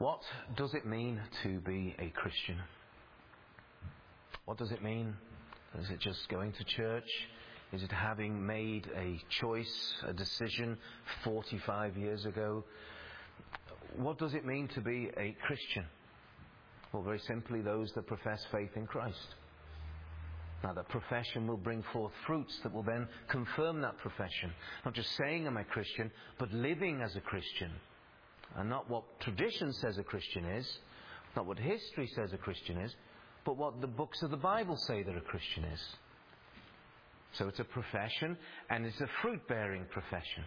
What does it mean to be a Christian? What does it mean? Is it just going to church? Is it having made a choice, a decision 45 years ago? What does it mean to be a Christian? Well, very simply, those that profess faith in Christ. Now, that profession will bring forth fruits that will then confirm that profession. Not just saying I'm a Christian, but living as a Christian. And not what tradition says a Christian is, not what history says a Christian is, but what the books of the Bible say that a Christian is. So it's a profession, and it's a fruit-bearing profession.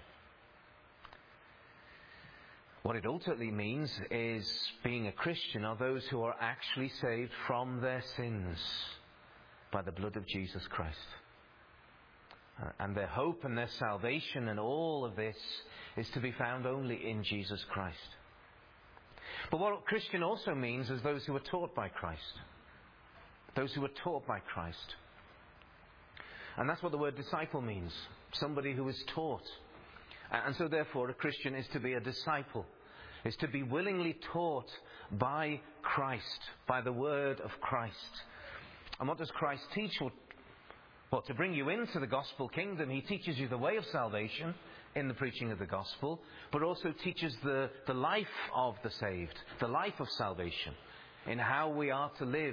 What it ultimately means is being a Christian are those who are actually saved from their sins by the blood of Jesus Christ. And their hope and their salvation and all of this is to be found only in Jesus Christ. But what Christian also means is those who are taught by Christ. Those who are taught by Christ. And that's what the word disciple means. Somebody who is taught. And so therefore a Christian is to be a disciple. Is to be willingly taught by Christ. By the word of Christ. And what does Christ teach? Well, to bring you into the gospel kingdom, He teaches you the way of salvation in the preaching of the gospel, but also teaches the life of the saved, the life of salvation, in how we are to live.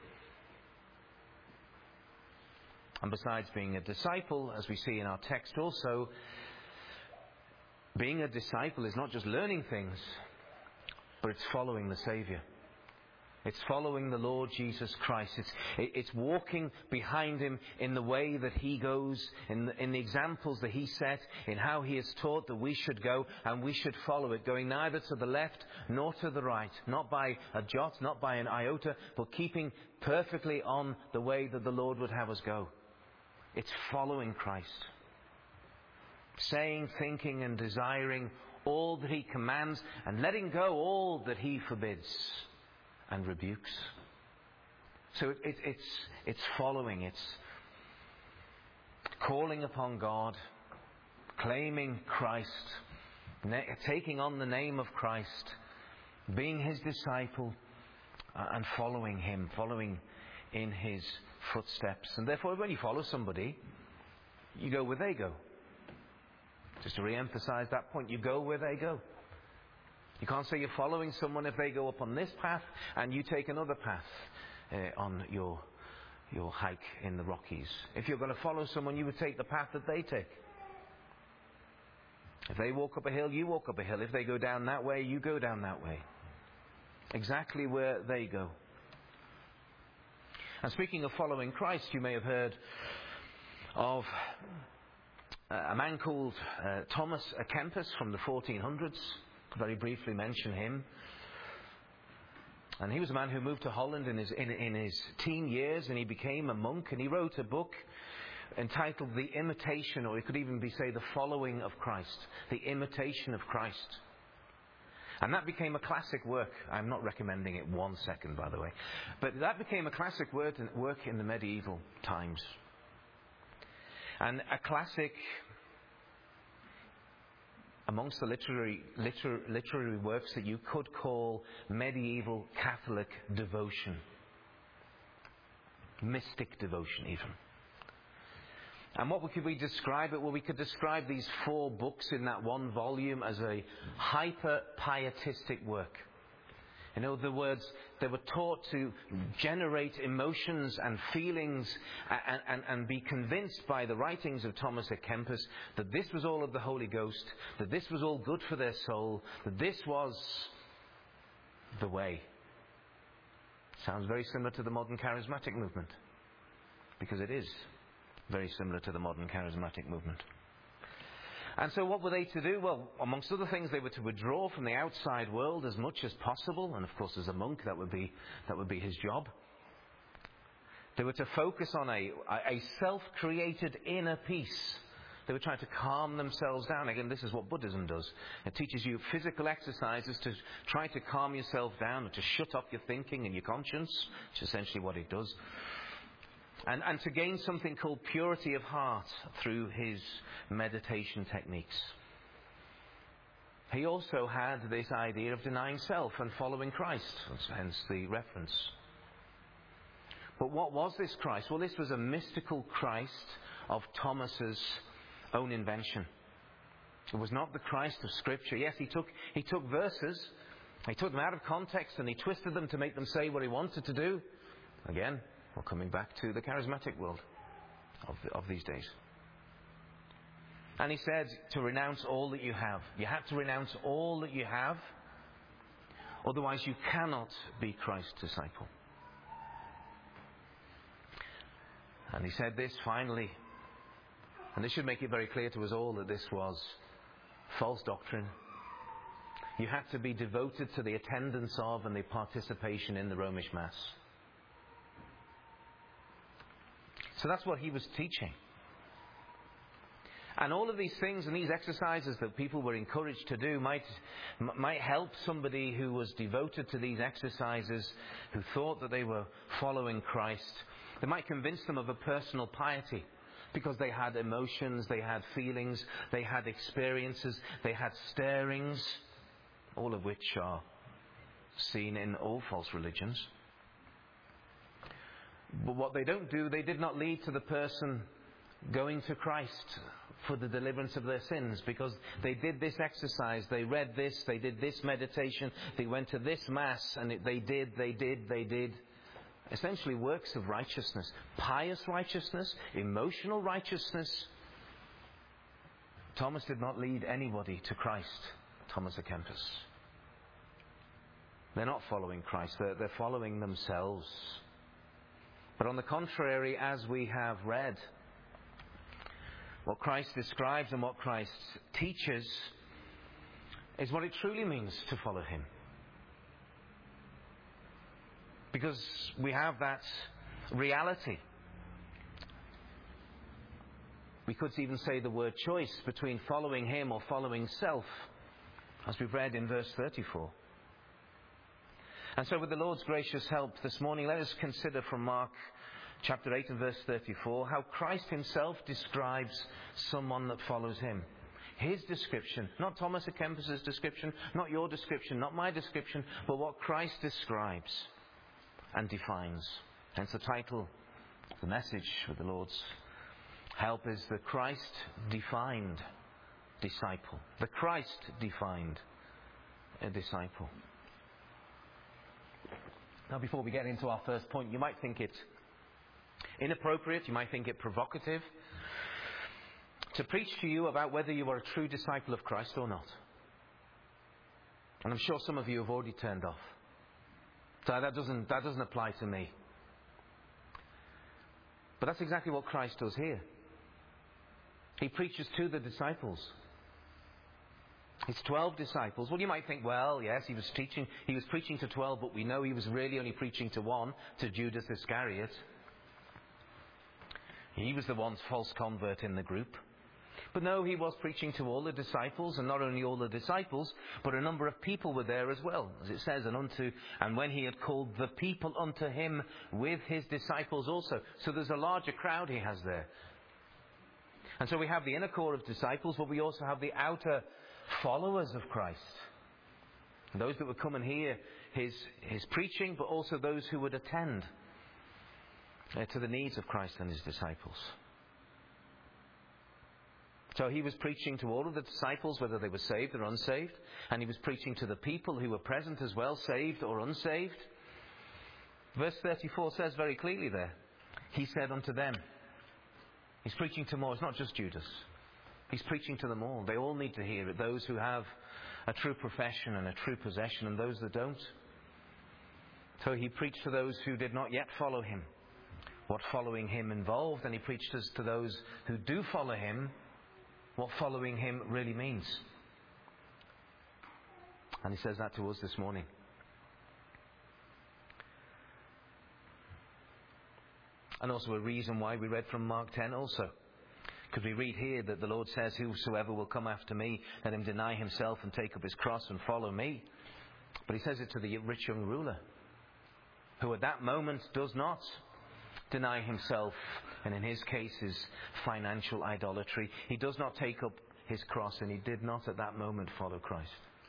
And besides being a disciple, as we see in our text also, being a disciple is not just learning things, but it's following the Saviour. It's following the Lord Jesus Christ. It's walking behind Him in the way that He goes, in the examples that He set, in how He has taught that we should go, and we should follow it, going neither to the left nor to the right, not by a jot, not by an iota, but keeping perfectly on the way that the Lord would have us go. It's following Christ. Saying, thinking and desiring all that He commands, and letting go all that He forbids and rebukes. So it's following, it's calling upon God, claiming Christ, taking on the name of Christ, being His disciple, and following Him, following in His footsteps. And therefore, when you follow somebody, you go where they go. Just to re-emphasize that point, you go where they go. You can't say you're following someone if they go up on this path and you take another path on your hike in the Rockies. If you're going to follow someone, you would take the path that they take. If they walk up a hill, you walk up a hill. If they go down that way, you go down that way. Exactly where they go. And speaking of following Christ, you may have heard of a man called Thomas à Kempis from the 1400s. Very briefly mention him. And he was a man who moved to Holland in his teen years, and he became a monk, and he wrote a book entitled The Imitation, or it could even be say The Following of Christ. The Imitation of Christ. And that became a classic work. I'm not recommending it 1 second, by the way. But that became a classic work in the medieval times. And a classic amongst the literary works that you could call medieval Catholic devotion. Mystic devotion, even. And what could we describe it? Well, we could describe these 4 books in that one volume as a hyper-pietistic work. In other words, they were taught to generate emotions and feelings and be convinced by the writings of Thomas à Kempis that this was all of the Holy Ghost, that this was all good for their soul, that this was the way. Sounds very similar to the modern charismatic movement, because it is very similar to the modern charismatic movement. And so what were they to do? Well, amongst other things, they were to withdraw from the outside world as much as possible. And of course, as a monk, that would be his job. They were to focus on a self-created inner peace. They were trying to calm themselves down. Again, this is what Buddhism does. It teaches you physical exercises to try to calm yourself down, or to shut off your thinking and your conscience, which is essentially what it does. And to gain something called purity of heart through his meditation techniques. he also had this idea of denying self and following Christ, hence the reference. But what was this Christ? Well, this was a mystical Christ of Thomas's own invention. It was not the Christ of Scripture. Yes, he took verses, he took them out of context and he twisted them to make them say what he wanted to do. Again, we're coming back to the charismatic world of these days. And he said to renounce all that you have. You have to renounce all that you have, otherwise you cannot be Christ's disciple. And he said this finally, and this should make it very clear to us all that this was false doctrine. You have to be devoted to the attendance of and the participation in the Romish Mass. So that's what he was teaching. And all of these things and these exercises that people were encouraged to do might help somebody who was devoted to these exercises, who thought that they were following Christ. They might convince them of a personal piety because they had emotions, they had feelings, they had experiences, they had stirrings, all of which are seen in all false religions. But what they don't do, they did not lead to the person going to Christ for the deliverance of their sins, because they did this exercise, they read this, they did this meditation, they went to this Mass, and they did essentially works of righteousness, pious righteousness, emotional righteousness. Thomas did not lead anybody to Christ, Thomas à Kempis. They're not following Christ, they're following themselves. But on the contrary, as we have read, what Christ describes and what Christ teaches is what it truly means to follow him. Because we have that reality. We could even say the word choice between following him or following self, as we've read in verse 34. And so with the Lord's gracious help this morning, let us consider from Mark chapter 8 and verse 34 how Christ himself describes someone that follows him. His description, not Thomas à Kempis' description, not your description, not my description, but what Christ describes and defines. Hence the title, the message with the Lord's help is the Christ-defined disciple. The Christ-defined disciple. Now, before we get into our first point, you might think it inappropriate, you might think it provocative to preach to you about whether you are a true disciple of Christ or not. And I'm sure some of you have already turned off. So that doesn't apply to me. But that's exactly what Christ does here. He preaches to the disciples. His 12 disciples. Well, you might think, well, yes, he was preaching to 12, but we know he was really only preaching to one, to Judas Iscariot. He was the one false convert in the group. But no, he was preaching to all the disciples, and not only all the disciples, but a number of people were there as well. As it says, and when he had called the people unto him with his disciples also. So there's a larger crowd he has there. And so we have the inner core of disciples, but we also have the outer followers of Christ. Those that would come and hear his preaching, but also those who would attend to the needs of Christ and his disciples. So he was preaching to all of the disciples, whether they were saved or unsaved, and he was preaching to the people who were present as well, saved or unsaved. Verse 34 says very clearly there, he said unto them. He's preaching to more. It's not just Judas. He's preaching to them all. They all need to hear it. Those who have a true profession and a true possession, and those that don't. So he preached to those who did not yet follow him, what following him involved, and he preached to those who do follow him, what following him really means. And he says that to us this morning. And also a reason why we read from Mark 10 also. Because we read here that the Lord says, whosoever will come after me, let him deny himself and take up his cross and follow me. But he says it to the rich young ruler, who at that moment does not deny himself, and in his case is financial idolatry. He does not take up his cross, and he did not at that moment follow Christ.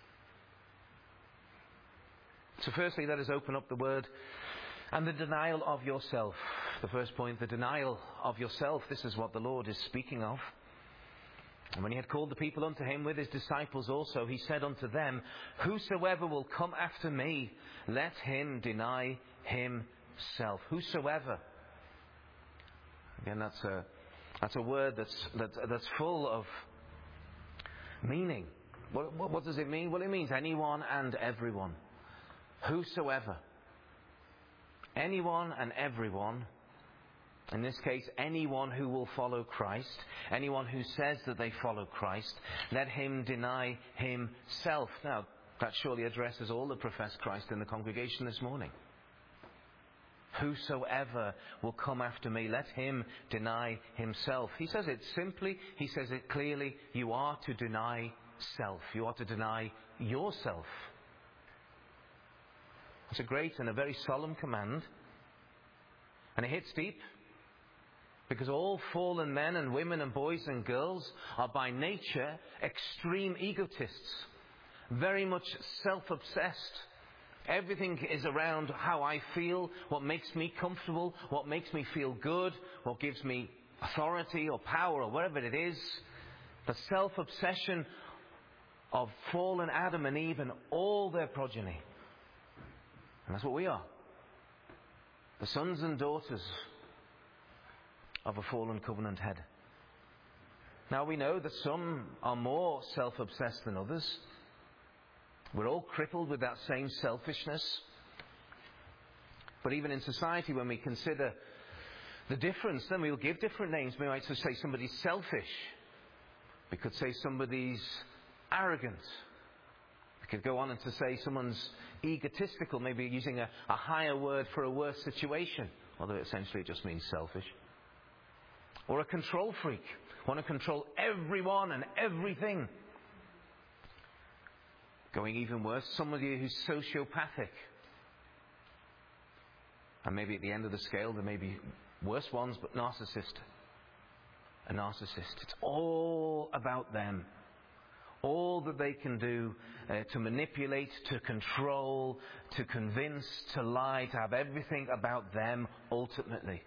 So firstly, let us open up the word and the denial of yourself. The first point, the denial of yourself. This is what the Lord is speaking of. And when he had called the people unto him with his disciples also, he said unto them, Whosoever will come after me, let him deny himself. Whosoever. Again, that's a word that's full of meaning. What does it mean? Well, it means anyone and everyone. Whosoever. Anyone and everyone. In this case, anyone who will follow Christ, anyone who says that they follow Christ, let him deny himself. Now, that surely addresses all that profess Christ in the congregation this morning. Whosoever will come after me, let him deny himself. He says it simply, he says it clearly. You are to deny self. You are to deny yourself. It's a great and a very solemn command. And it hits deep. Because all fallen men and women and boys and girls are by nature extreme egotists. Very much self-obsessed. Everything is around how I feel, what makes me comfortable, what makes me feel good, what gives me authority or power or whatever it is. The self-obsession of fallen Adam and Eve and all their progeny. And that's what we are. The sons and daughters of a fallen covenant head. Now we know that some are more self-obsessed than others. We're all crippled with that same selfishness. But even in society, when we consider the difference, then we'll give different names. We might say somebody's selfish. We could say somebody's arrogant. We could go on and to say someone's egotistical, maybe using a higher word for a worse situation, although essentially it just means selfish. Or a control freak, want to control everyone and everything. Going even worse, somebody who's sociopathic. And maybe at the end of the scale there may be worse ones, but narcissist. A narcissist. It's all about them. All that they can do to manipulate, to control, to convince, to lie, to have everything about them ultimately.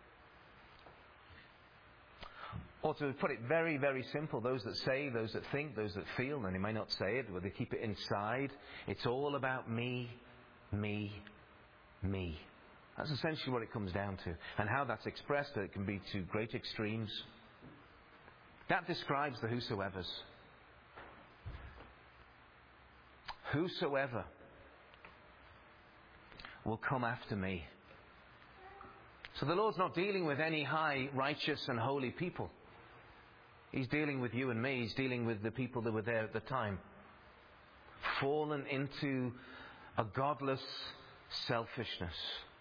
Or to put it very, very simple, those that say, those that think, those that feel, and they may not say it, but they keep it inside. It's all about me, me, me. That's essentially what it comes down to. And how that's expressed, it can be to great extremes. That describes the whosoevers. Whosoever will come after me. So the Lord's not dealing with any high, righteous and holy people. He's dealing with you and me. He's dealing with the people that were there at the time. Fallen into a godless selfishness.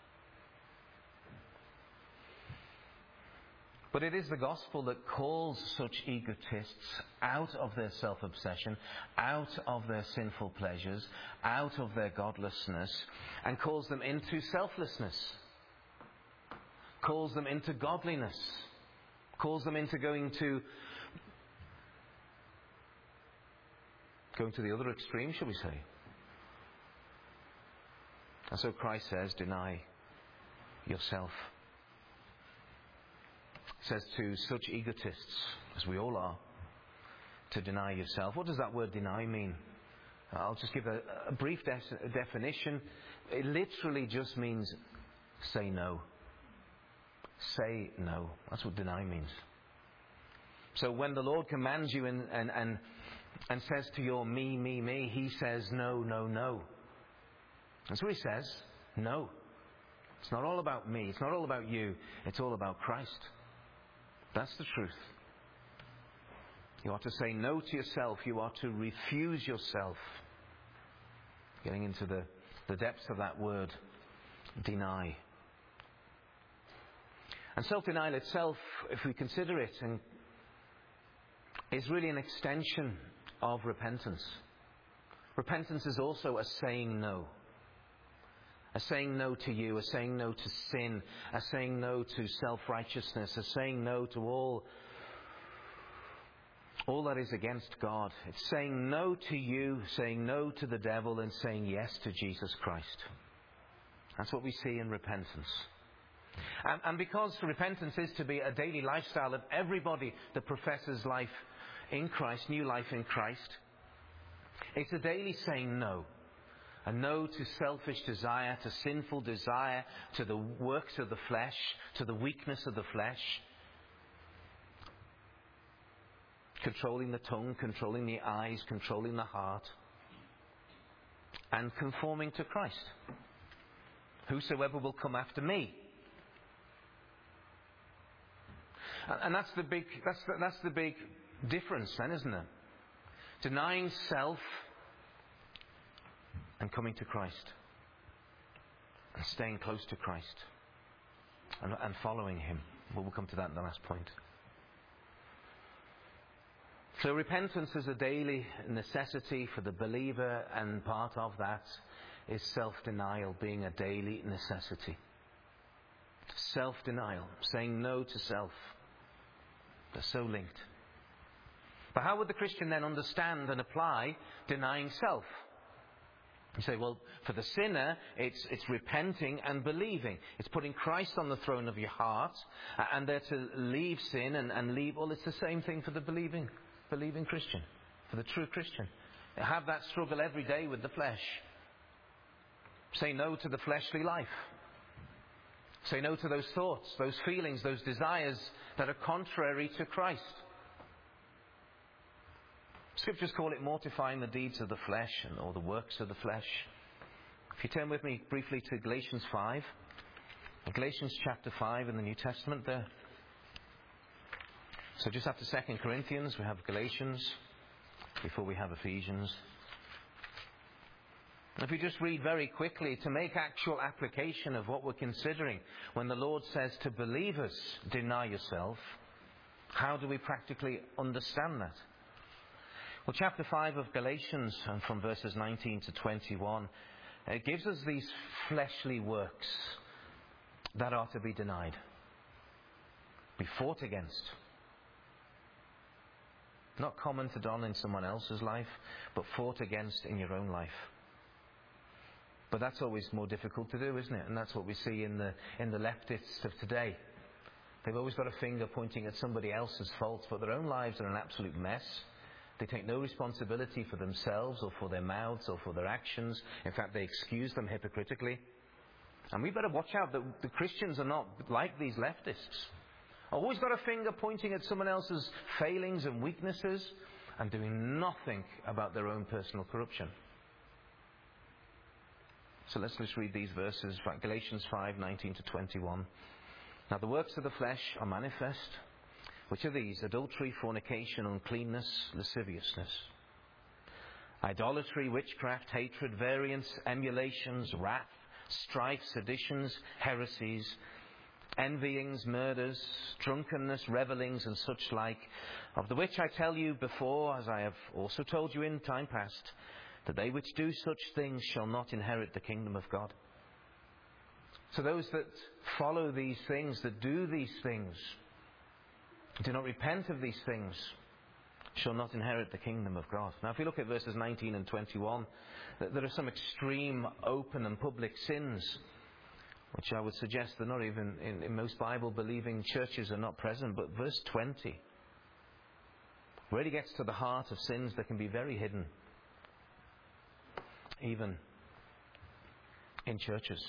But it is the gospel that calls such egotists out of their self-obsession, out of their sinful pleasures, out of their godlessness, and calls them into selflessness. Calls them into godliness. Calls them into going to the other extreme, shall we say. And so Christ says, deny yourself. He says to such egotists, as we all are, to deny yourself. What does that word deny mean? I'll just give a brief definition. It literally just means say no. Say no. That's what deny means. So when the Lord commands you and says to your me, me, me, He says no, no, no. That's what He says. No. It's not all about me. It's not all about you. It's all about Christ. That's the truth. You are to say no to yourself. You are to refuse yourself. Getting into the depths of that word, deny. And self-denial itself, if we consider it, is really an extension of repentance. Repentance is also a saying no. A saying no to you, a saying no to sin, a saying no to self-righteousness, a saying no to all all that is against God. It's saying no to you, saying no to the devil, and saying yes to Jesus Christ. That's what we see in repentance. And because repentance is to be a daily lifestyle of everybody that professes life in Christ, new life in Christ, it's a daily saying no. A no to selfish desire, to sinful desire, to the works of the flesh, to the weakness of the flesh. Controlling the tongue, controlling the eyes, controlling the heart. And conforming to Christ. Whosoever will come after me. And that's the big difference then, isn't it? Denying self and coming to Christ. And staying close to Christ. And following Him. We'll come to that in the last point. So repentance is a daily necessity for the believer, and part of that is self-denial being a daily necessity. Self-denial, saying no to self. They're so linked. But how would the Christian then understand and apply denying self? You say, well, for the sinner, it's repenting and believing. It's putting Christ on the throne of your heart, and they're to leave sin and leave. Well, it's the same thing for the believing Christian, for the true Christian. They have that struggle every day with the flesh. Say no to the fleshly life. Say no to those thoughts, those feelings, those desires that are contrary to Christ. Scriptures call it mortifying the deeds of the flesh or the works of the flesh. If you turn with me briefly to Galatians 5. Galatians chapter 5 in the New Testament there. So just after 2 Corinthians, we have Galatians, before we have Ephesians. If you just read very quickly to make actual application of what we're considering, when the Lord says to believers, deny yourself, how do we practically understand that? Well, chapter 5 of Galatians, and from verses 19 to 21, it gives us these fleshly works that are to be denied, be fought against. Not commented on in someone else's life, but fought against in your own life. But that's always more difficult to do, isn't it? And that's what we see in the leftists of today. They've always got a finger pointing at somebody else's faults, but their own lives are an absolute mess. They take no responsibility for themselves or for their mouths or for their actions. In fact, they excuse them hypocritically. And we better watch out that the Christians are not like these leftists. Always got a finger pointing at someone else's failings and weaknesses and doing nothing about their own personal corruption. So let's just read these verses. Galatians 5, 19 to 21. Now the works of the flesh are manifest, which are these: adultery, fornication, uncleanness, lasciviousness, idolatry, witchcraft, hatred, variance, emulations, wrath, strife, seditions, heresies, envyings, murders, drunkenness, revellings, and such like, of the which I tell you before, as I have also told you in time past, that they which do such things shall not inherit the kingdom of God. So those that follow these things, that do these things, do not repent of these things, shall not inherit the kingdom of God. Now if we look at verses 19 and 21, there are some extreme, open and public sins, which I would suggest they're not even in most Bible-believing churches are not present. But verse 20 really gets to the heart of sins that can be very hidden, even in churches.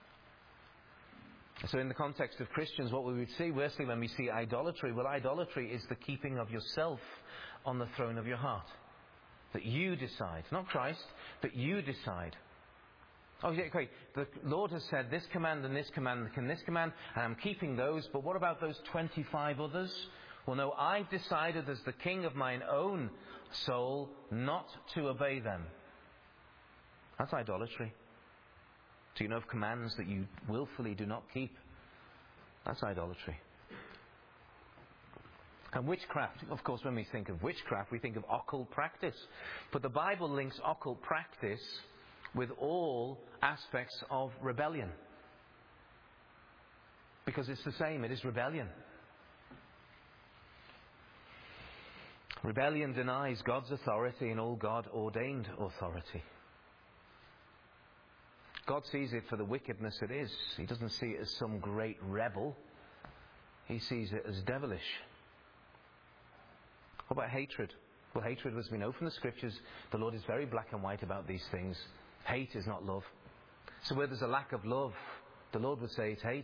So in the context of Christians, what we would see, firstly, when we see idolatry, well, idolatry is the keeping of yourself on the throne of your heart. That you decide, not Christ, but you decide. Oh, yeah, okay, the Lord has said this command and this command and this command, and I'm keeping those, but what about those 25 others? Well, no, I've decided as the king of mine own soul not to obey them. That's idolatry. Do you know of commands that you willfully do not keep? That's idolatry. And witchcraft, of course, when we think of witchcraft, we think of occult practice. But the Bible links occult practice with all aspects of rebellion. Because it's the same, it is rebellion. Rebellion denies God's authority and all God-ordained authority. God sees it for the wickedness it is. He doesn't see it as some great rebel. He sees it as devilish. What about hatred? Well, hatred, as we know from the Scriptures, the Lord is very black and white about these things. Hate is not love. So where there's a lack of love, the Lord would say it's hate.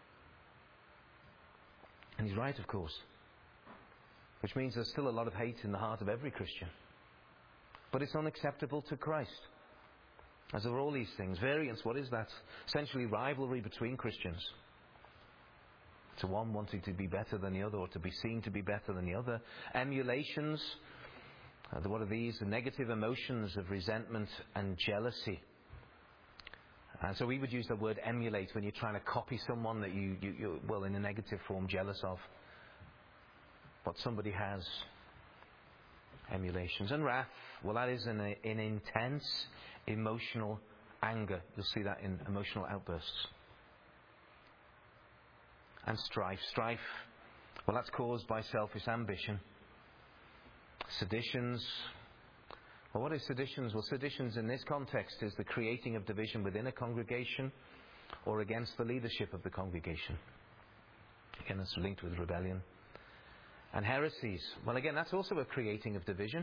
And He's right, of course. Which means there's still a lot of hate in the heart of every Christian. But it's unacceptable to Christ. As are all these things. Variance, what is that? Essentially rivalry between Christians. To one wanting to be better than the other, or to be seen to be better than the other. Emulations. What are these? The negative emotions of resentment and jealousy. And so we would use the word emulate when you're trying to copy someone that you're, well, in a negative form, jealous of. What somebody has. Emulations. And wrath, well, that is an intense emotional anger. You'll see that in emotional outbursts. And strife. Strife, well, that's caused by selfish ambition. Seditions. Well, what is seditions? Well, seditions in this context is the creating of division within a congregation or against the leadership of the congregation. Again, that's linked with rebellion. And heresies. Well, again, that's also a creating of division.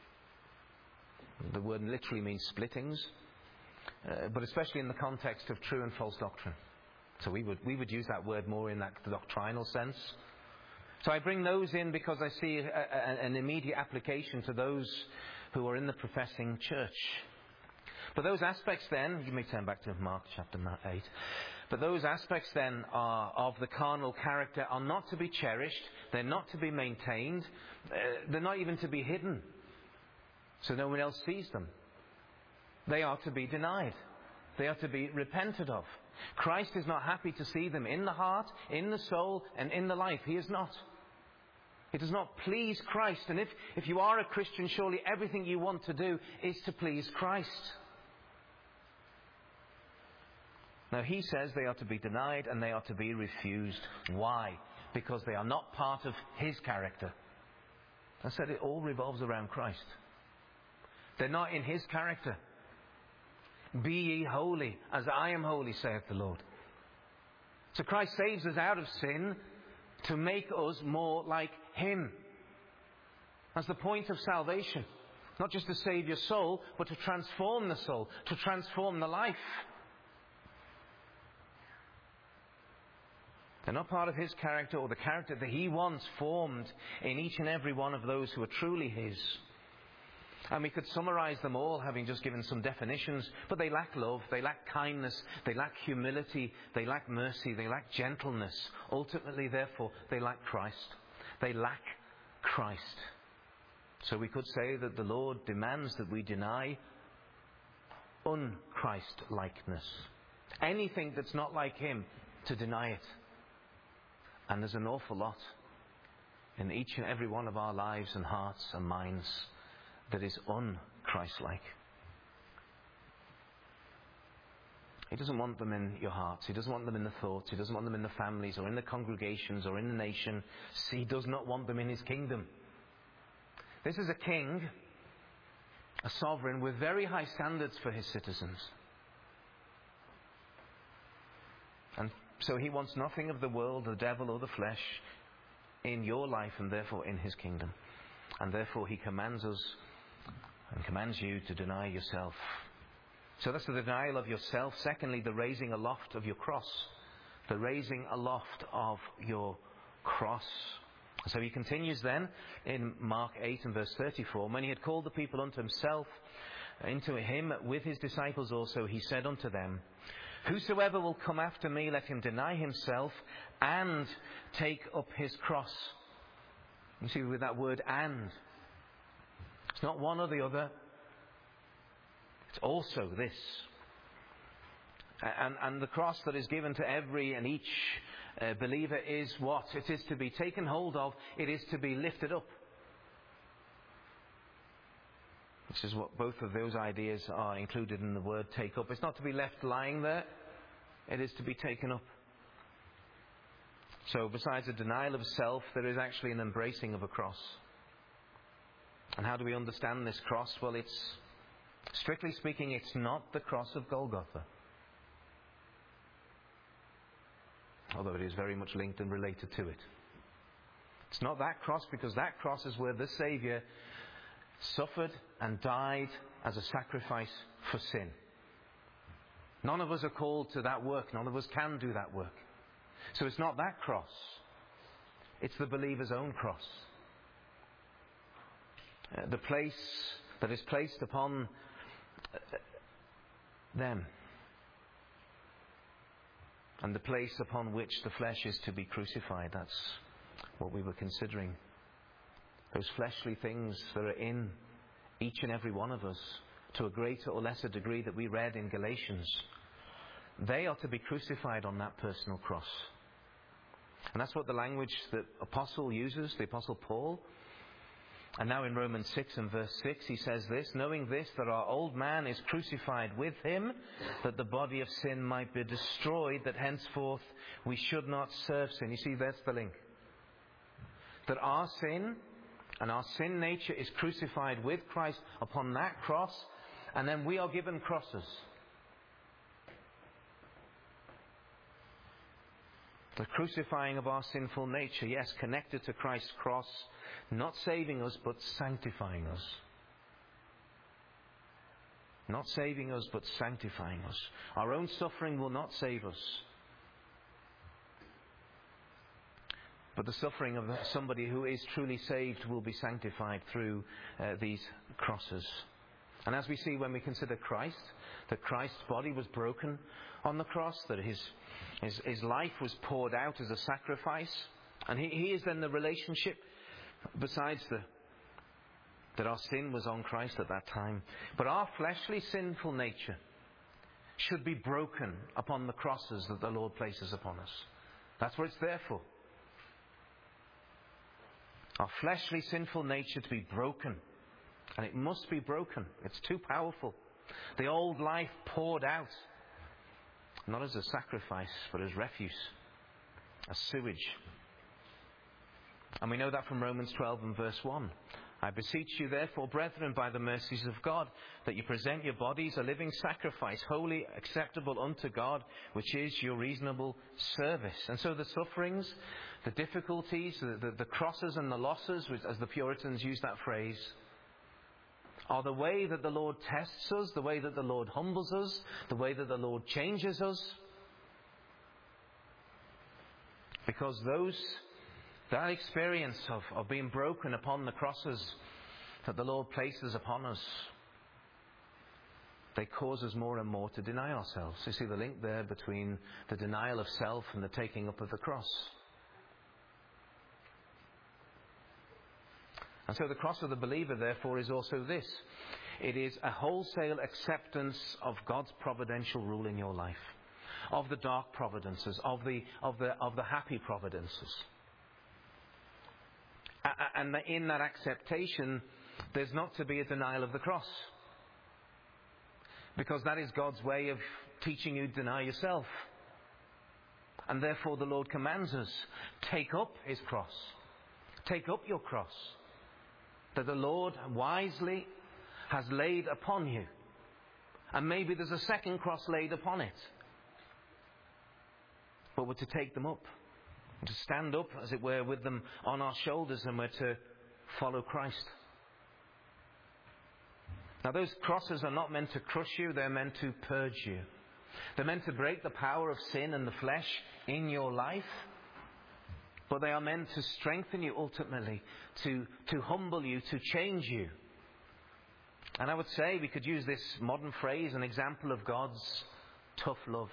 The word literally means splittings, but especially in the context of true and false doctrine. So we would use that word more in that doctrinal sense. So I bring those in because I see an immediate application to those who are in the professing church. But those aspects then, you may turn back to Mark chapter 8. But those aspects then of the carnal character are not to be cherished. They're not to be maintained. They're not even to be hidden, so no one else sees them. They are to be denied. They are to be repented of. Christ is not happy to see them in the heart, in the soul, and in the life. He is not. It does not please Christ. And if you are a Christian, surely everything you want to do is to please Christ. Now, He says they are to be denied and they are to be refused. Why? Because they are not part of His character. I said it all revolves around Christ. They're not in His character. Be ye holy, as I am holy, saith the Lord. So Christ saves us out of sin to make us more like Him. That's the point of salvation. Not just to save your soul, but to transform the soul, to transform the life. They're not part of His character or the character that He wants formed in each and every one of those who are truly His. And we could summarize them all, having just given some definitions, but they lack love, they lack kindness, they lack humility, they lack mercy, they lack gentleness. Ultimately, therefore, they lack Christ. They lack Christ. So we could say that the Lord demands that we deny un-Christ-likeness. Anything that's not like Him, to deny it. And there's an awful lot in each and every one of our lives and hearts and minds that is un-Christ-like. He doesn't want them in your hearts. He doesn't want them in the thoughts. He doesn't want them in the families or in the congregations or in the nation. He does not want them in His kingdom. This is a king, a sovereign with very high standards for his citizens. And so He wants nothing of the world, the devil or the flesh in your life and therefore in His kingdom. And therefore He commands us and commands you to deny yourself. So that's the denial of yourself. Secondly, the raising aloft of your cross. The raising aloft of your cross. So He continues then in Mark 8 and verse 34. When He had called the people unto Himself, into Him with His disciples also, He said unto them, Whosoever will come after me, let him deny himself and take up his cross. You see, with that word and. It's not one or the other. It's also this. And the cross that is given to every and each believer is what? It is to be taken hold of. It is to be lifted up. This is what both of those ideas are included in the word take up. It's not to be left lying there. It is to be taken up. So besides a denial of self, there is actually an embracing of a cross. And how do we understand this cross? Well, strictly speaking, it's not the cross of Golgotha. Although it is very much linked and related to it. It's not that cross, because that cross is where the Saviour suffered and died as a sacrifice for sin. None of us are called to that work. None of us can do that work. So it's not that cross. It's the believer's own cross. The place that is placed upon them. And the place upon which the flesh is to be crucified. That's what we were considering. Those fleshly things that are in each and every one of us, to a greater or lesser degree, that we read in Galatians, they are to be crucified on that personal cross. And that's what the language that Apostle uses, the Apostle Paul. And now in Romans 6 and verse 6 he says this, knowing this, that our old man is crucified with him, that the body of sin might be destroyed, that henceforth we should not serve sin. You see, that's the link. That our sin and our sin nature is crucified with Christ upon that cross, and then we are given crosses. The crucifying of our sinful nature, yes, connected to Christ's cross, not saving us but sanctifying us. Not saving us but sanctifying us. Our own suffering will not save us. But the suffering of somebody who is truly saved will be sanctified through these crosses. And as we see when we consider Christ, that Christ's body was broken on the cross, that his life was poured out as a sacrifice. And he is then the relationship, besides that our sin was on Christ at that time. But our fleshly sinful nature should be broken upon the crosses that the Lord places upon us. That's what it's there for. Our fleshly sinful nature to be broken. And it must be broken. It's too powerful. The old life poured out. Not as a sacrifice, but as refuse. As sewage. And we know that from Romans 12 and verse 1. I beseech you therefore, brethren, by the mercies of God, that you present your bodies a living sacrifice, holy, acceptable unto God, which is your reasonable service. And so the sufferings, the difficulties, the crosses and the losses, as the Puritans use that phrase, are the way that the Lord tests us, the way that the Lord humbles us, the way that the Lord changes us. Because that experience of being broken upon the crosses that the Lord places upon us, they cause us more and more to deny ourselves. You see the link there between the denial of self and the taking up of the cross. And so the cross of the believer, therefore, is also this. It is a wholesale acceptance of God's providential rule in your life, of the dark providences, of the happy providences. And in that acceptation, there's not to be a denial of the cross. Because that is God's way of teaching you to deny yourself. And therefore the Lord commands us, take up His cross. Take up your cross. That the Lord wisely has laid upon you. And maybe there's a second cross laid upon it. But we're to take them up. To stand up, as it were, with them on our shoulders, and we're to follow Christ. Now those crosses are not meant to crush you, they're meant to purge you. They're meant to break the power of sin and the flesh in your life. But they are meant to strengthen you ultimately, to humble you, to change you. And I would say we could use this modern phrase, an example of God's tough love.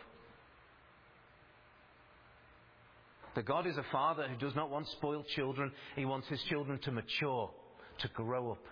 That God is a father who does not want spoiled children. He wants His children to mature, to grow up.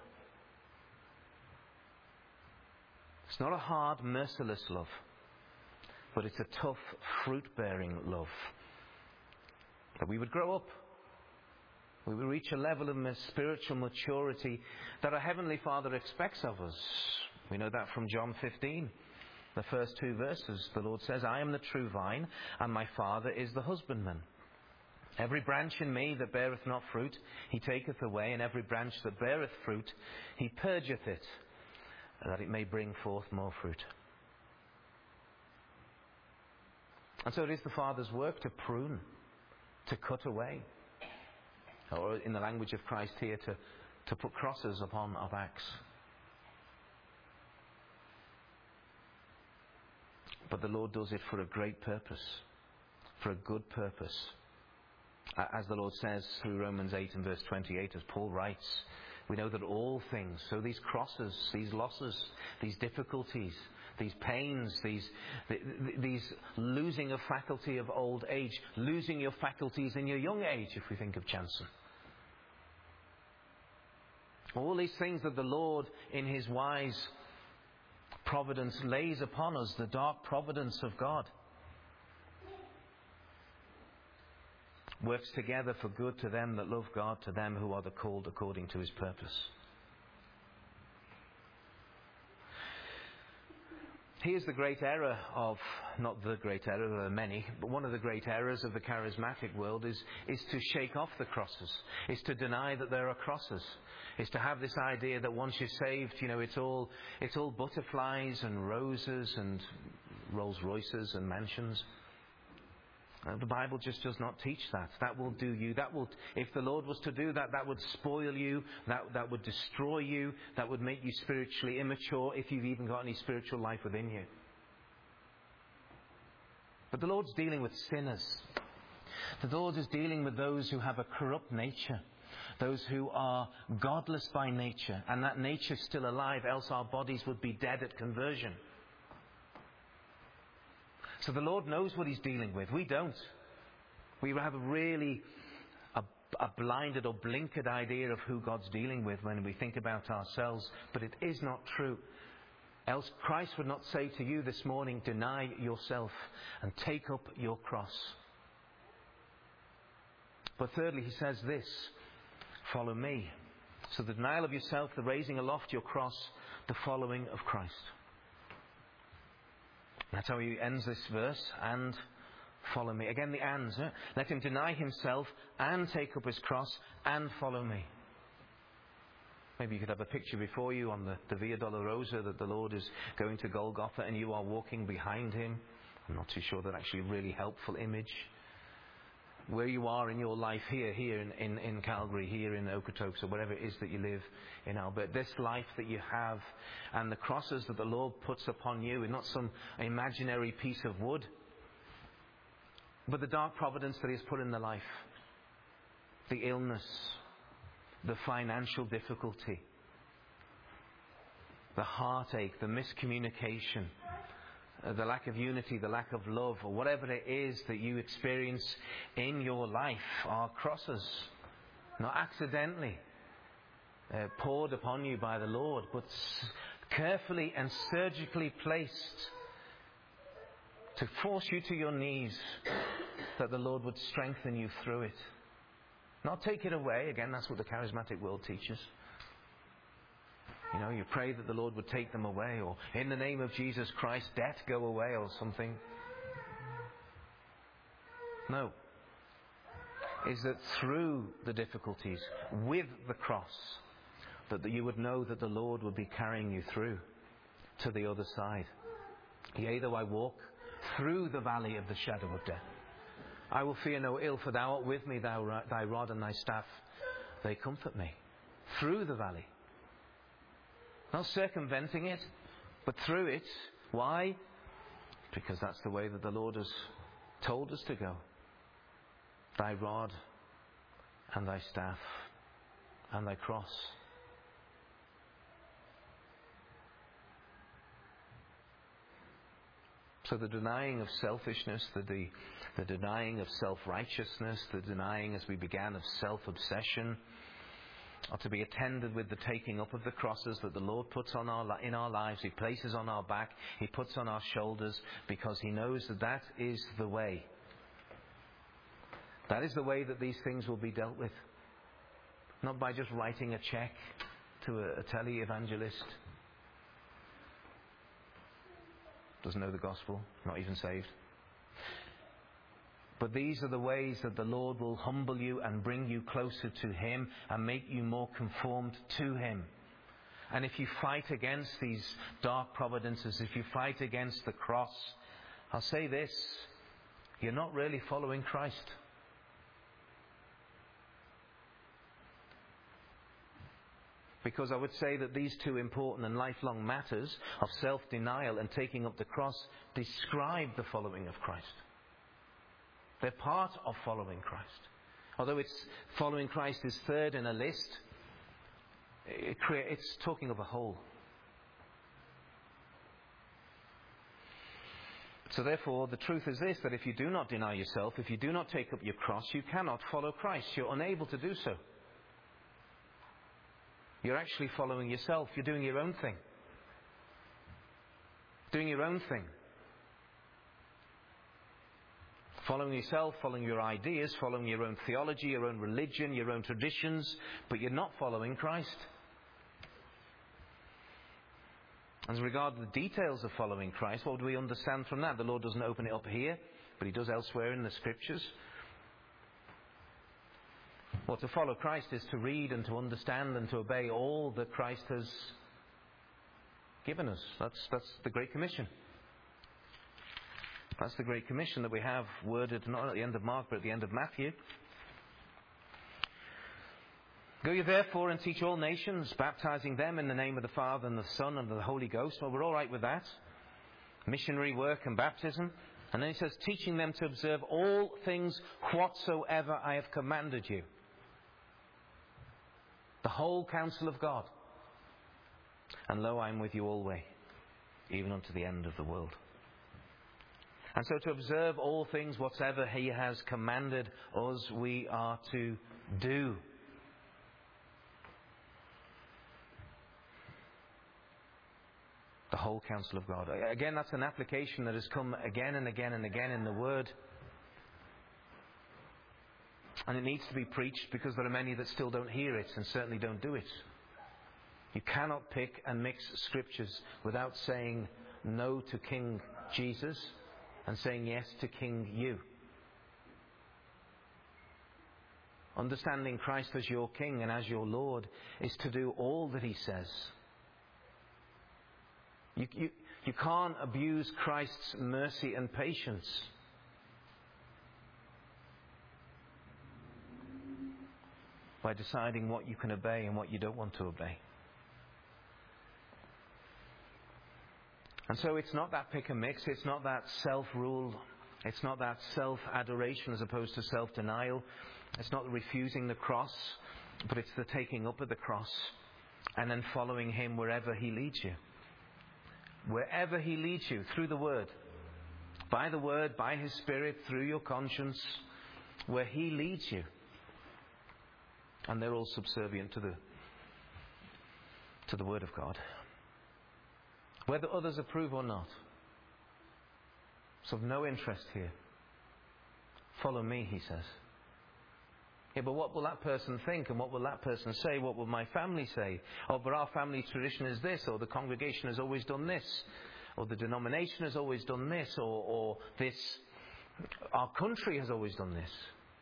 It's not a hard, merciless love, but it's a tough, fruit-bearing love. That we would grow up. We would reach a level of spiritual maturity that our Heavenly Father expects of us. We know that from John 15. The first 2 verses. The Lord says, I am the true vine, and my Father is the husbandman. Every branch in me that beareth not fruit, he taketh away, and every branch that beareth fruit, he purgeth it, that it may bring forth more fruit. And so it is the Father's work to prune, to cut away, or in the language of Christ here, to put crosses upon our backs. But the Lord does it for a great purpose, for a good purpose. As the Lord says through Romans 8 and verse 28, as Paul writes, we know that all things, so these crosses, these losses, these difficulties, these pains, these losing of faculty of old age, losing your faculties in your young age, if we think of Jansen. All these things that the Lord, in his wise providence, lays upon us, the dark providence of God, works together for good to them that love God, to them who are the called according to his purpose. Here's the great error of, not the great error, there are many, but one of the great errors of the charismatic world is to shake off the crosses, is to deny that there are crosses, is to have this idea that once you're saved, it's all butterflies and roses and Rolls Royces and mansions. The Bible just does not teach that. That will do you. If the Lord was to do that, that would spoil you. That would destroy you. That would make you spiritually immature, if you've even got any spiritual life within you. But the Lord's dealing with sinners. The Lord is dealing with those who have a corrupt nature, those who are godless by nature, and that nature is still alive, else our bodies would be dead at conversion. So the Lord knows what he's dealing with. We don't. We have a blinded or blinkered idea of who God's dealing with when we think about ourselves, but it is not true. Else Christ would not say to you this morning, deny yourself and take up your cross. But thirdly, he says this, follow me. So the denial of yourself, the raising aloft your cross, the following of Christ. That's how he ends this verse, and follow me. Again, the ands. Let him deny himself and take up his cross and follow me. Maybe you could have a picture before you on the Via Dolorosa that the Lord is going to Golgotha and you are walking behind him. I'm not too sure that's actually a really helpful image. Where you are in your life here in Calgary, here in Okotoks, or wherever it is that you live in Albert. This life that you have and the crosses that the Lord puts upon you, and not some imaginary piece of wood, but the dark providence that He has put in the life. The illness, the financial difficulty, the heartache, the miscommunication, the lack of unity, the lack of love, or whatever it is that you experience in your life are crosses. Not accidentally poured upon you by the Lord, but carefully and surgically placed to force you to your knees, that the Lord would strengthen you through it. Not take it away. Again, that's what the charismatic world teaches. You pray that the Lord would take them away, or in the name of Jesus Christ, death go away, or something. No. Is that through the difficulties, with the cross, that you would know that the Lord would be carrying you through to the other side. Yea, though I walk through the valley of the shadow of death, I will fear no ill, for thou art with me, thy rod and thy staff, they comfort me. Through the valley. Not circumventing it, but through it. Why? Because that's the way that the Lord has told us to go. Thy rod and thy staff and thy cross. So the denying of selfishness, the denying of self-righteousness, the denying, as we began, of self-obsession, are to be attended with the taking up of the crosses that the Lord puts in our lives. He places on our back, He puts on our shoulders, because He knows that is the way. That is the way that these things will be dealt with. Not by just writing a check to a tele-evangelist. Doesn't know the gospel, not even saved. But these are the ways that the Lord will humble you and bring you closer to Him and make you more conformed to Him. And if you fight against these dark providences, if you fight against the cross, I'll say this, you're not really following Christ. Because I would say that these two important and lifelong matters of self-denial and taking up the cross describe the following of Christ. They're part of following Christ. Although following Christ is third in a list, it's talking of a whole. So therefore, the truth is this, that if you do not deny yourself, if you do not take up your cross, you cannot follow Christ. You're unable to do so. You're actually following yourself. You're doing your own thing. Doing your own thing. Following yourself, following your ideas, following your own theology, your own religion, your own traditions, but you're not following Christ. As regards the details of following Christ, what do we understand from that? The Lord doesn't open it up here, but He does elsewhere in the Scriptures. Well, to follow Christ is to read and to understand and to obey all that Christ has given us. That's the Great Commission. That's the Great Commission that we have worded not at the end of Mark but at the end of Matthew. Go ye therefore and teach all nations, baptizing them in the name of the Father and the Son and the Holy Ghost. Well, we're all right with that. Missionary work and baptism. And then He says, teaching them to observe all things whatsoever I have commanded you. The whole counsel of God. And lo, I am with you always, even unto the end of the world. And so to observe all things whatsoever He has commanded us, we are to do. The whole counsel of God. Again, that's an application that has come again and again and again in the Word. And it needs to be preached because there are many that still don't hear it and certainly don't do it. You cannot pick and mix Scriptures without saying no to King Jesus and saying yes to King you. Understanding Christ as your King and as your Lord is to do all that He says. You can't abuse Christ's mercy and patience. By deciding what you can obey and what you don't want to obey. And so it's not that pick and mix, it's not that self-rule, it's not that self-adoration as opposed to self-denial, it's not refusing the cross, but it's the taking up of the cross and then following Him wherever He leads you. Wherever He leads you, through the Word, by His Spirit, through your conscience, where He leads you. And they're all subservient to the Word of God. Whether others approve or not. It's of no interest here. Follow me, He says. Yeah, but what will that person think? And what will that person say? What will my family say? Oh, but our family tradition is this. Or the congregation has always done this. Or the denomination has always done this. Or this. Our country has always done this.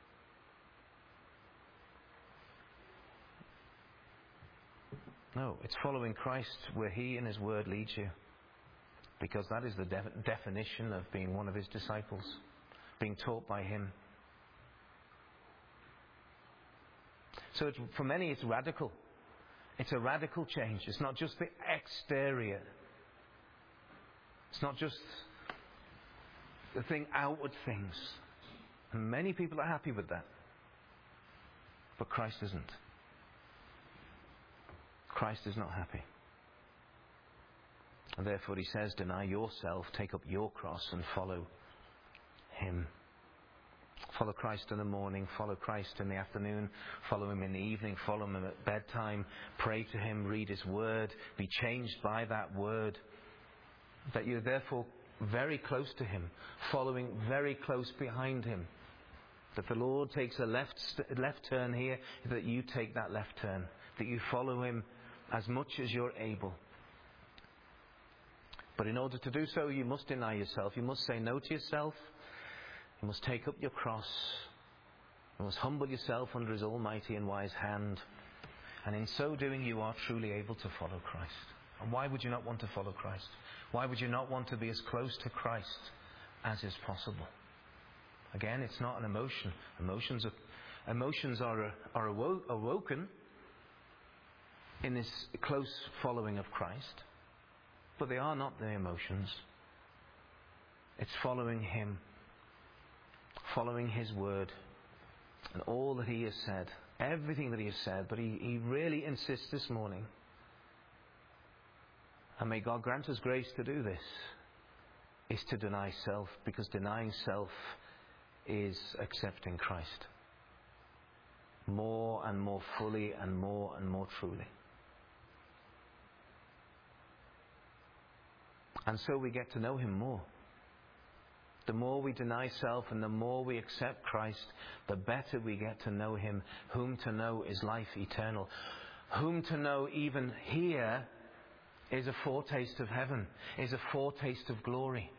No, it's following Christ where He and His Word leads you. Because that is the definition of being one of His disciples. Being taught by Him. So for many it's radical. It's a radical change. It's not just the exterior. It's not just the outward things. And many people are happy with that. But Christ isn't. Christ is not happy. And therefore He says, deny yourself, take up your cross and follow Him. Follow Christ in the morning, follow Christ in the afternoon, follow Him in the evening, follow Him at bedtime, pray to Him, read His Word, be changed by that Word. That you're therefore very close to Him, following very close behind Him. That the Lord takes a left turn here, that you take that left turn. That you follow Him as much as you're able. But in order to do so, you must deny yourself. You must say no to yourself. You must take up your cross. You must humble yourself under his almighty and wise hand. And in so doing, you are truly able to follow Christ. And why would you not want to follow Christ? Why would you not want to be as close to Christ as is possible? Again, it's not an emotion. Emotions are awoken in this close following of Christ. But they are not the emotions. It's following him. Following his word. And all that he has said. Everything that he has said. But he really insists this morning. And may God grant us grace to do this. Is to deny self. Because denying self is accepting Christ. More and more fully and more truly. And so we get to know him more. The more we deny self and the more we accept Christ, the better we get to know him. Whom to know is life eternal. Whom to know even here is a foretaste of heaven, is a foretaste of glory.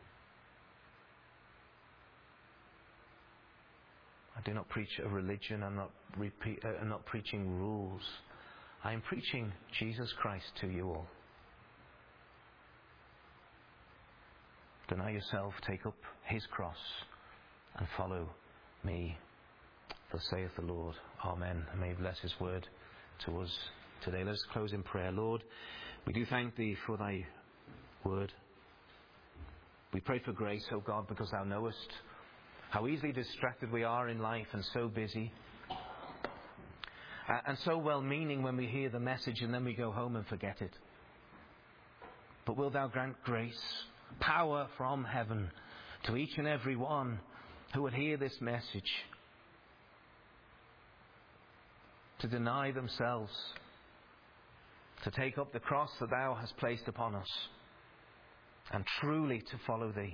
I do not preach a religion. I'm not preaching rules. I am preaching Jesus Christ to you all. Deny yourself, take up his cross, and follow me. Thus saith the Lord. Amen. And may he bless his word to us today. Let us close in prayer. Lord, we do thank thee for thy word. We pray for grace, O God, because thou knowest how easily distracted we are in life and so busy. And so well-meaning when we hear the message and then we go home and forget it. But will thou grant grace, power from heaven to each and every one who would hear this message to deny themselves, to take up the cross that thou hast placed upon us and truly to follow thee.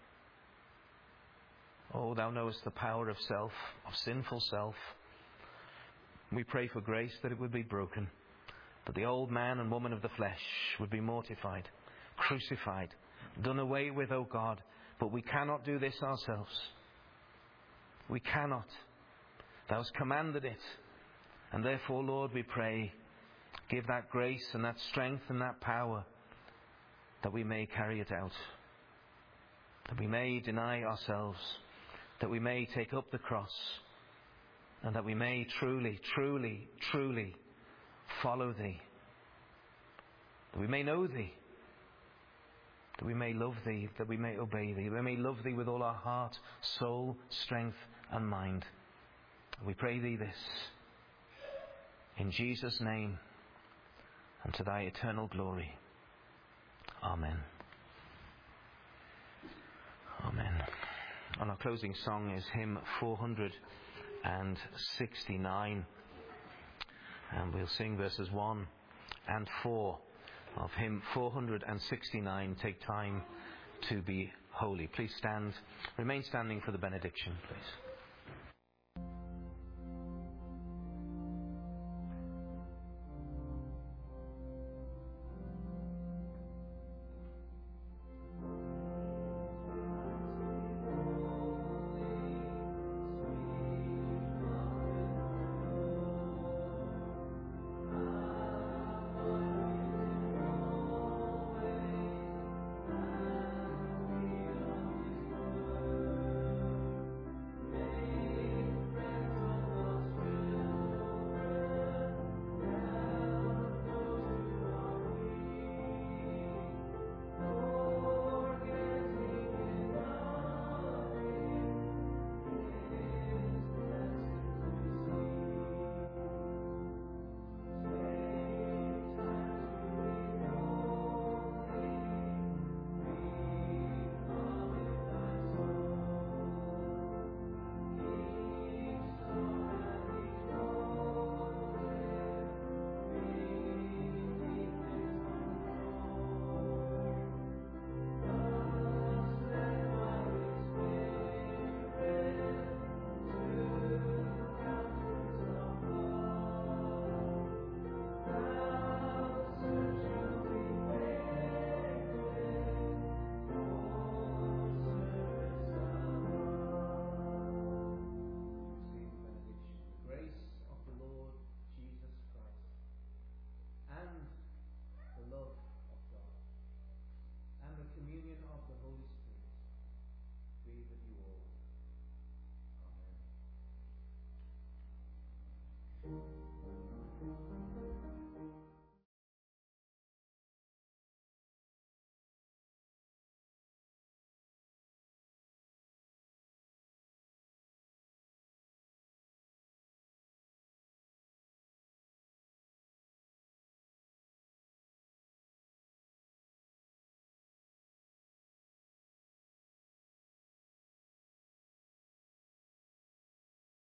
Oh, thou knowest the power of self, of sinful self. We pray for grace that it would be broken, that the old man and woman of the flesh would be mortified, crucified, done away with, O God. But we cannot do this ourselves. We cannot. Thou hast commanded it. And therefore, Lord, we pray, give that grace and that strength and that power that we may carry it out. That we may deny ourselves. That we may take up the cross. And that we may truly follow thee. That we may know thee. That we may love thee, that we may obey thee, that we may love thee with all our heart, soul, strength and mind. We pray thee this in Jesus' name and to thy eternal glory. Amen. Amen. And our closing song is hymn 469. And we'll sing verses 1 and 4. Of hymn 469, Take Time to Be Holy. Please stand. Remain standing for the benediction, please.